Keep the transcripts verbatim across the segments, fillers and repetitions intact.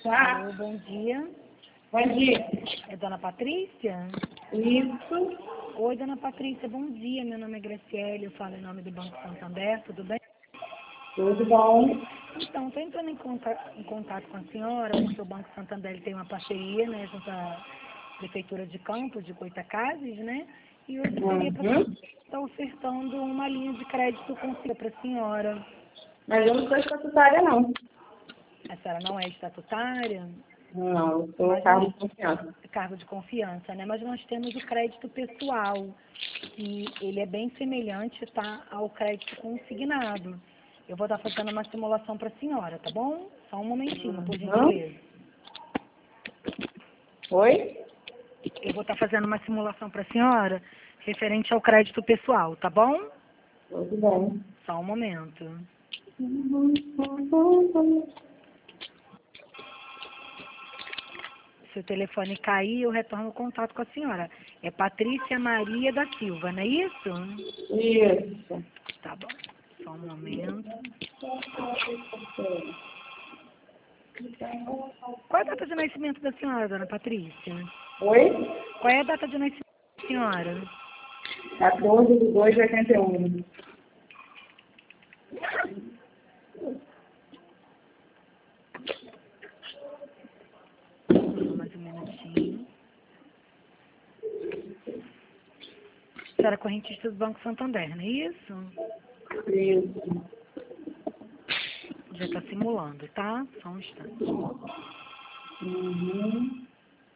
Tá? Alô, bom dia. Bom dia. É Dona Patrícia? Isso. Oi, Dona Patrícia, bom dia. Meu nome é Graciele, eu falo em nome do Banco Santander, tudo bem? Tudo bom? Então, estou entrando em contato, em contato com a senhora, porque o Banco Santander ele tem uma parceria, né, junto à Prefeitura de Campos, de Goitacazes, né? E eu gostaria para Uhum. estar ofertando uma linha de crédito consigo para a senhora. Mas eu não sou estatutária, não. A senhora não é estatutária? Não, eu sou Mas cargo nós, de confiança. cargo de confiança, né? Mas nós temos o crédito pessoal, que ele é bem semelhante, tá, ao crédito consignado. Eu vou estar fazendo uma simulação para a senhora, tá bom? Só um momentinho, por Uhum. gentileza. Oi? Eu vou estar fazendo uma simulação para a senhora referente ao crédito pessoal, tá bom? Tudo bem. Só um momento. Se o telefone cair, eu retorno o contato com a senhora. É Patrícia Maria da Silva, não é isso? Isso. Tá bom. Só um momento. Qual é a data de nascimento da senhora, dona Patrícia? Oi? Qual é a data de nascimento da senhora? quatorze de dois de oitenta e um. Só mais um minutinho. A senhora é correntista do Banco Santander, não é isso? Isso. Já está simulando, tá? Só um instante. Uhum.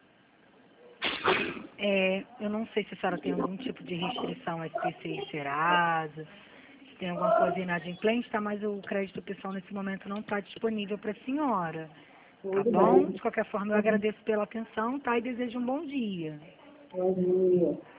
É, eu não sei se a senhora tem algum tipo de restrição a S P C e Serasa, se tem alguma coisa inadimplente, tá? Mas o crédito pessoal nesse momento não está disponível para a senhora, tá Tudo bom? bem. De qualquer forma, eu agradeço pela atenção, tá? E desejo um bom dia. Bom dia.